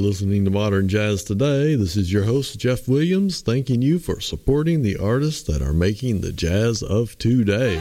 listening to Modern Jazz Today. This is your host, Jeff Williams, thanking you for supporting the artists that are making the jazz of today.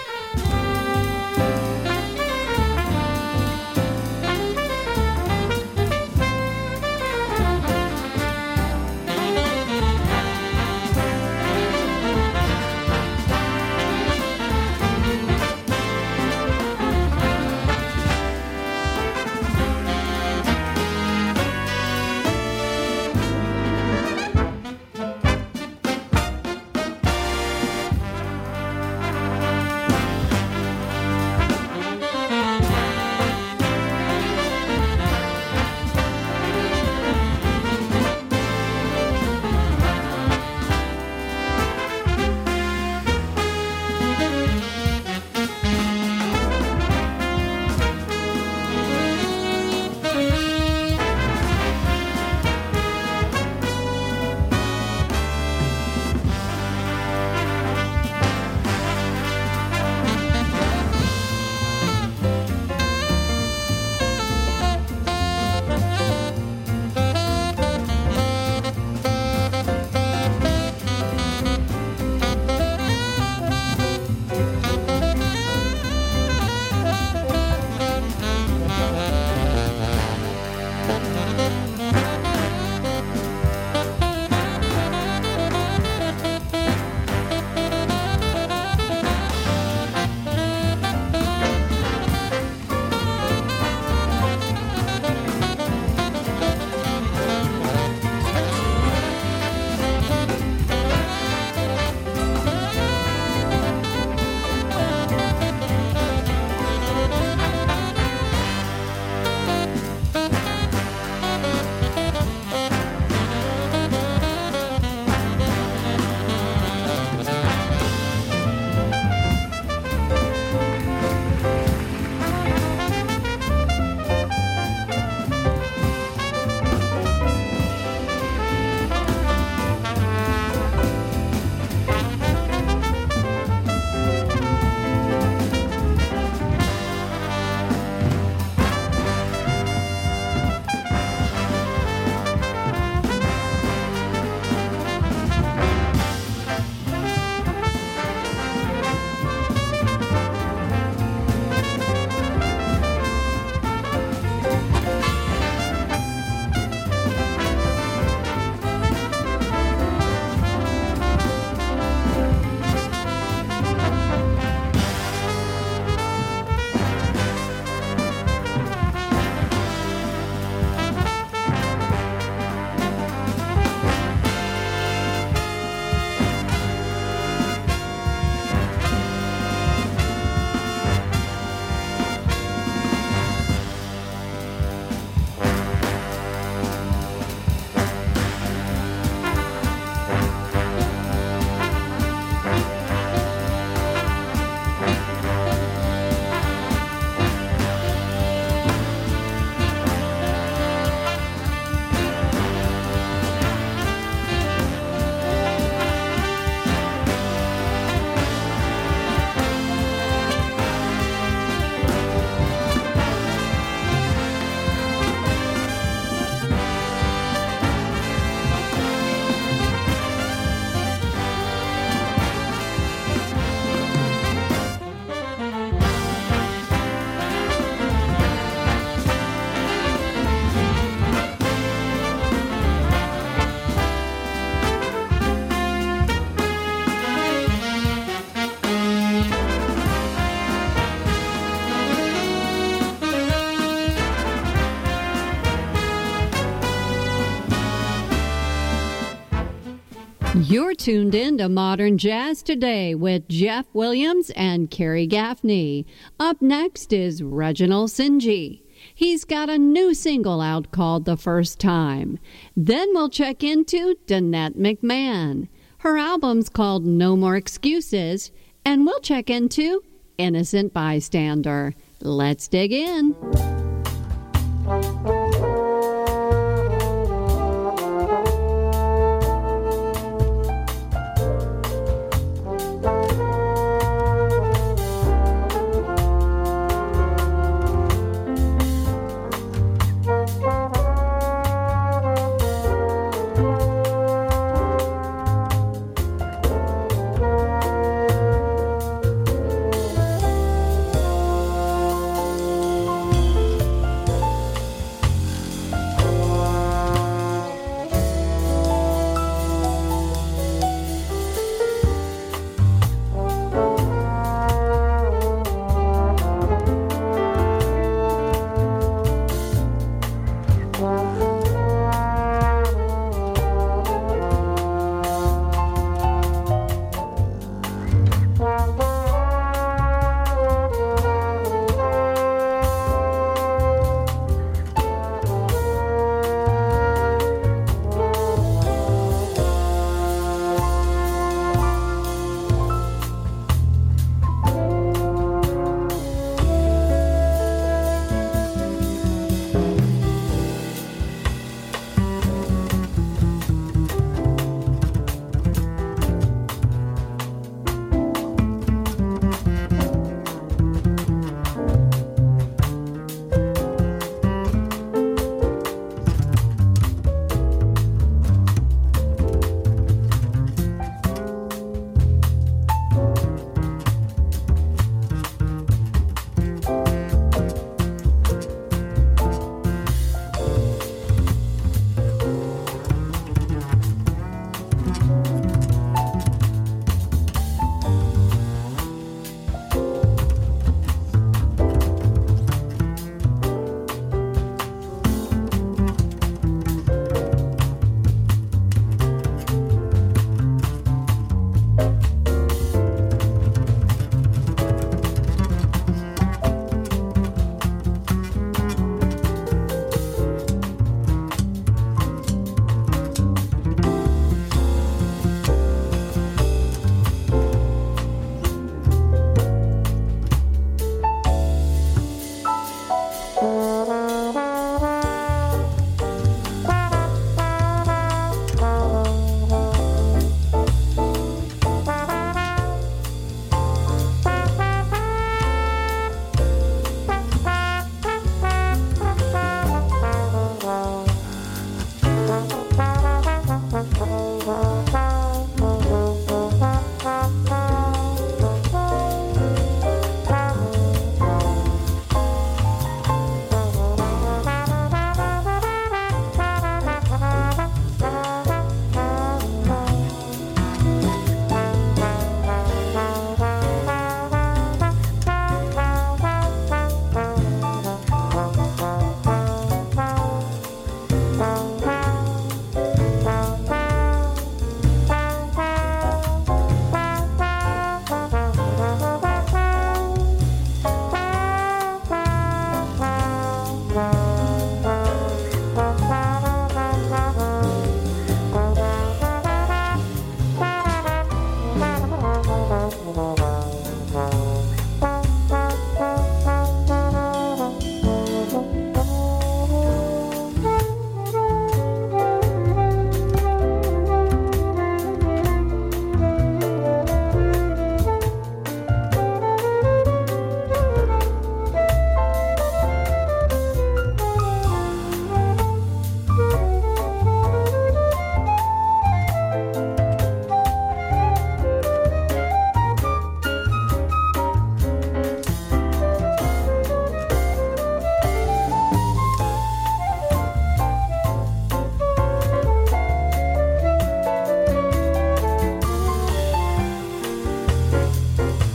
You're tuned in to Modern Jazz Today with Jeff Williams and Carrie Gaffney. Up next is Reginald Sinji. He's got a new single out called The First Time. Then we'll check into Danette McMahon. Her album's called No More Excuses. And we'll check into Innocent Bystander. Let's dig in.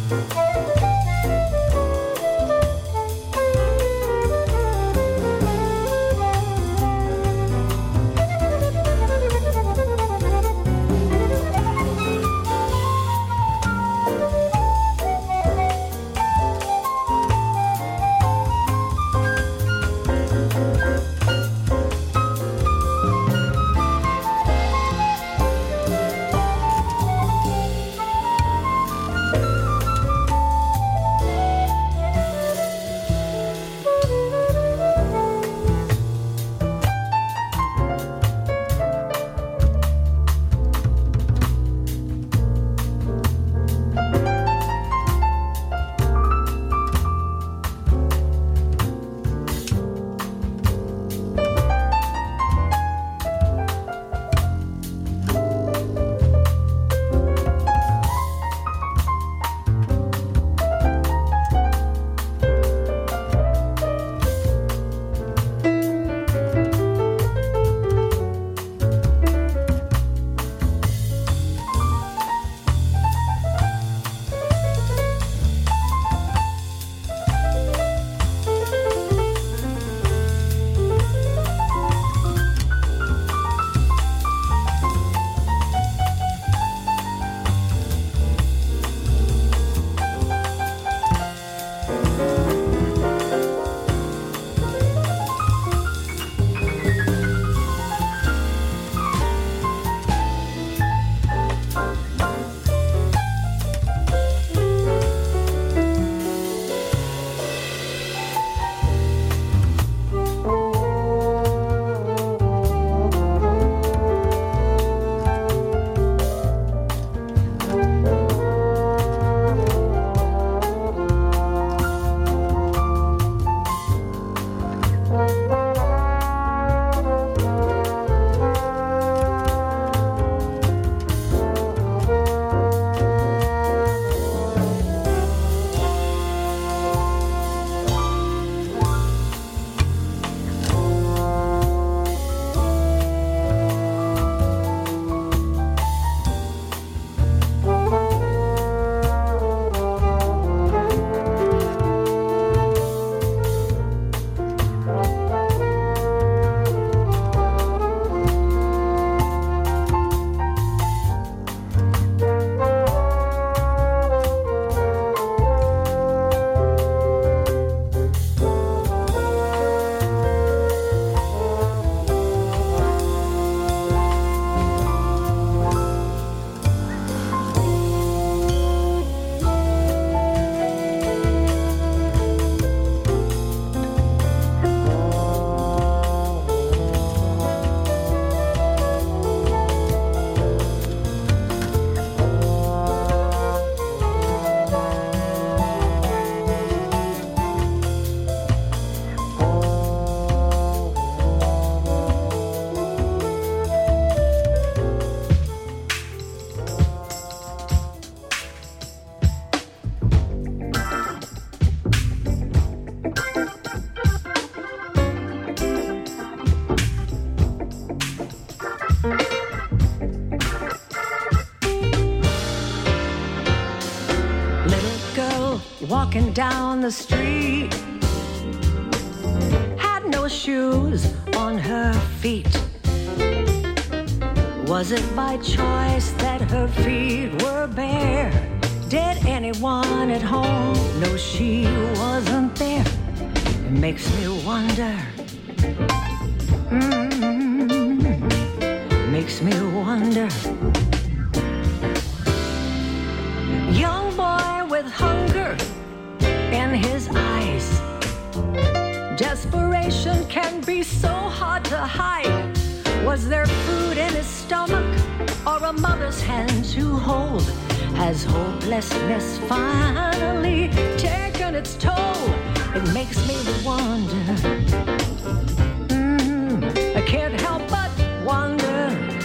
walking down the street, had no shoes on her feet. Was it by choice that her feet were bare? Did anyone at home know she wasn't there? It makes me wonder. Makes me wonder. Young boy with hunger in his eyes. Desperation can be so hard to hide. Was there food in his stomach or a mother's hand to hold? Has hopelessness finally taken its toll? It makes me wonder. I can't help but wonder.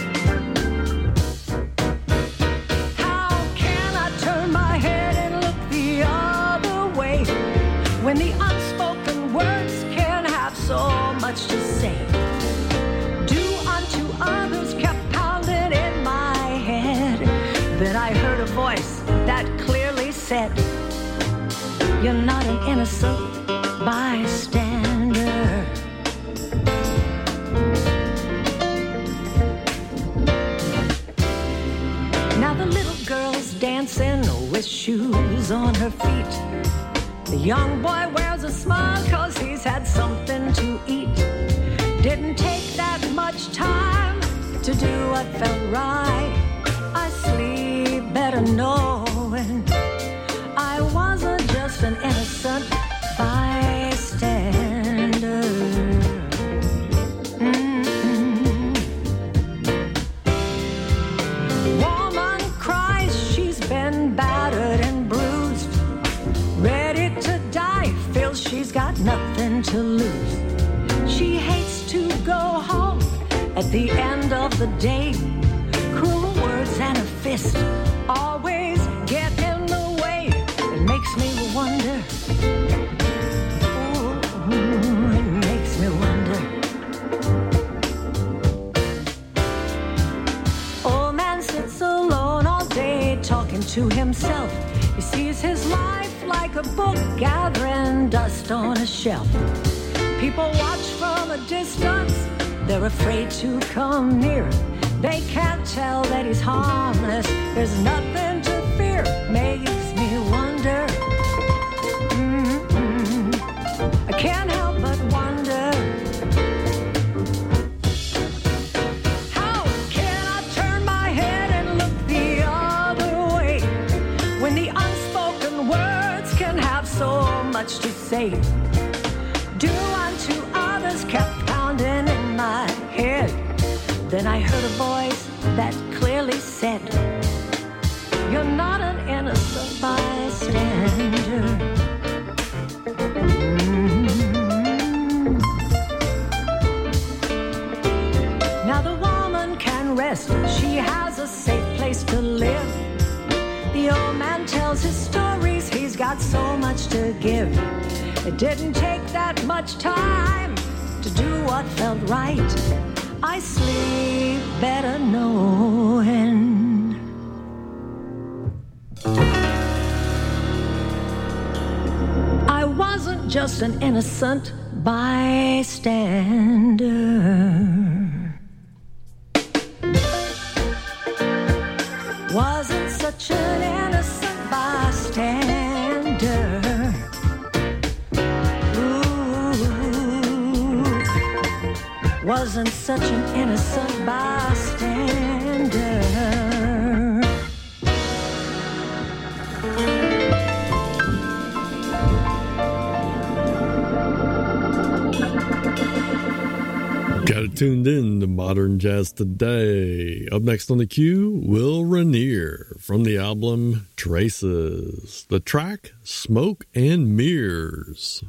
How can I turn my head and look the other way when the unspoken words can have so much to say? Do unto others kept pounding in my head. Then I heard a voice that clearly said, You're not an innocent bystander. Now the little girl's dancing with shoes on her feet. The young boy wears a smile 'cause he's had something to eat. Didn't take that much time to do what felt right. I sleep better knowing I wasn't just an innocent bystander. Woman cries, she's been battered and bruised, ready to die, feels she's got nothing to lose. She hates to go home at the end of the day. Cruel words and a fist always get in the way. It makes me wonder. Ooh, it makes me wonder. Old man sits alone all day talking to himself. He sees his life like a book gathering dust on a shelf. People watch from a distance, they're afraid to come near. They can't tell that he's harmless, there's nothing to fear. Makes me wonder. I can't help but wonder. How can I turn my head and look the other way when the unspoken words can have so much to say? Do unto others kept pounding in my head. Then I heard a voice that clearly said, you're not an innocent bystander. Now the woman can rest, she has a safe place to live. The old man tells his stories, he's got so much to give. It didn't take that much time to do what felt right. I sleep better knowing I wasn't just an innocent bystander. Wasn't such an innocent bystander. Wasn't such an innocent bystander. Got it tuned in to Modern Jazz Today. Up next on the queue, Will Rainier from the album Traces. The track, Smoke and Mirrors.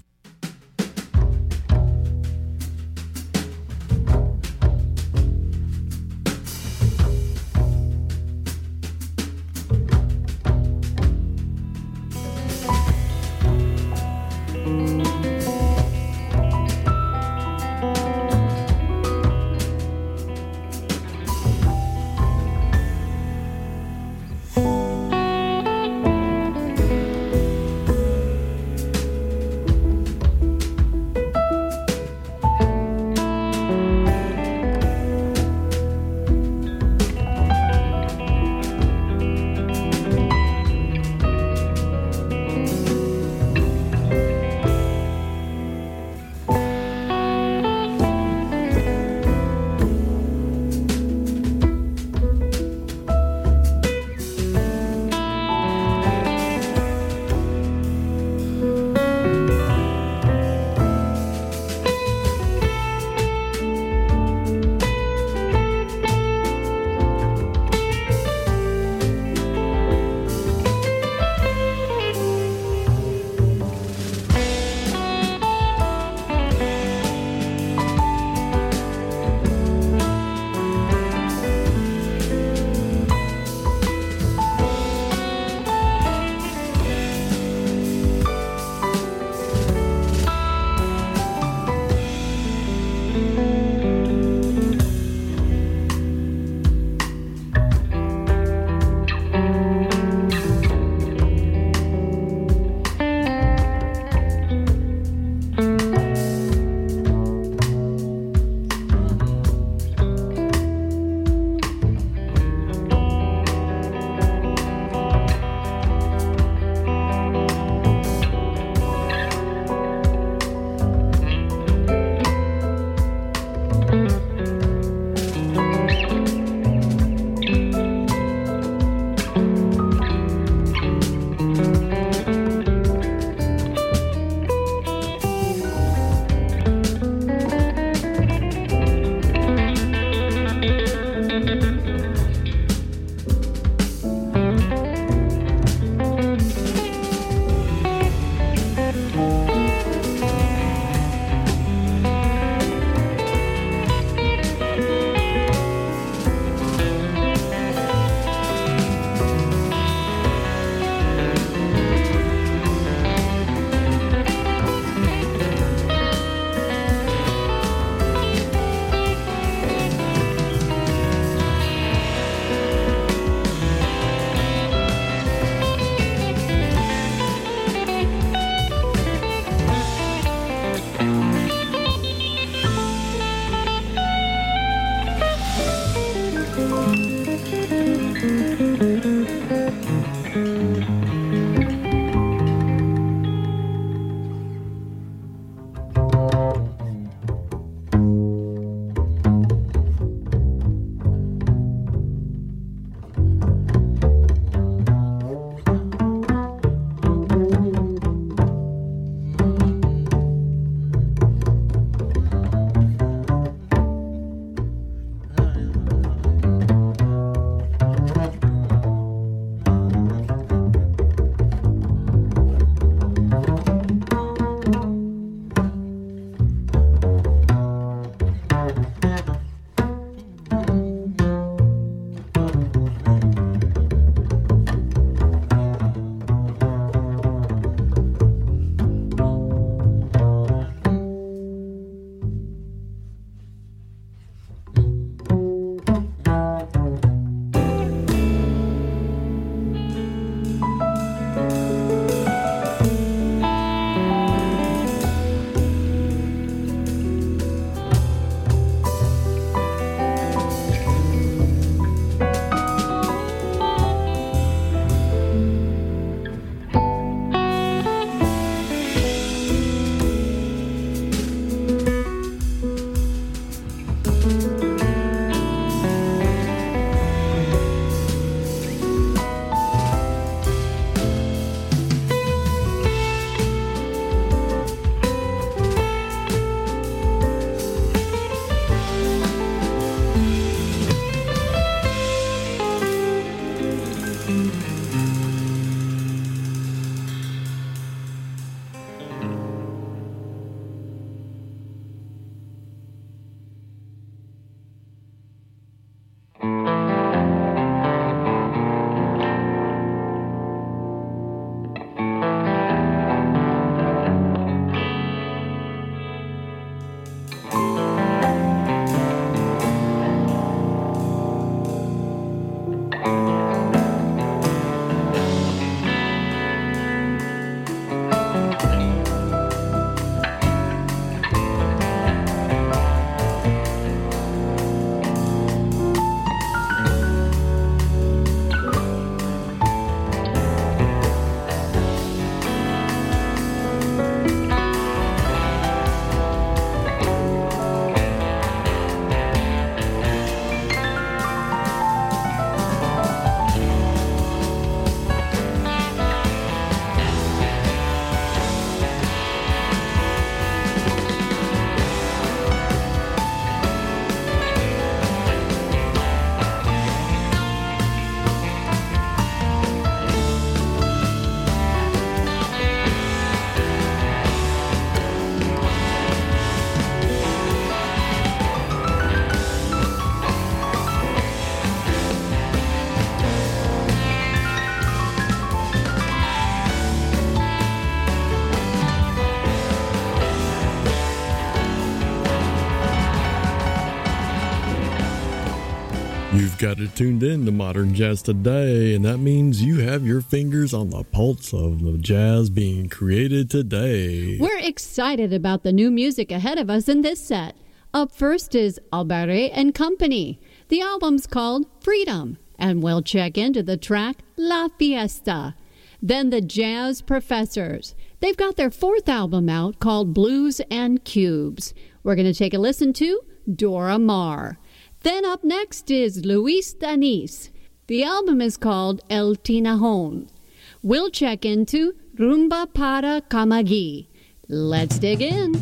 got it tuned in to Modern Jazz Today, and that means you have your fingers on the pulse of the jazz being created today. We're excited about the new music ahead of us in this set. Up first is Albarré and Company. The album's called Freedom, and we'll check into the track La Fiesta. Then the Jazz Professors. They've got their fourth album out called Blues and Cubes. We're going to take a listen to Dora Maar. Then up next is Luis Danis. The album is called El Tinajon. We'll check into Rumba para Camagüey. Let's dig in.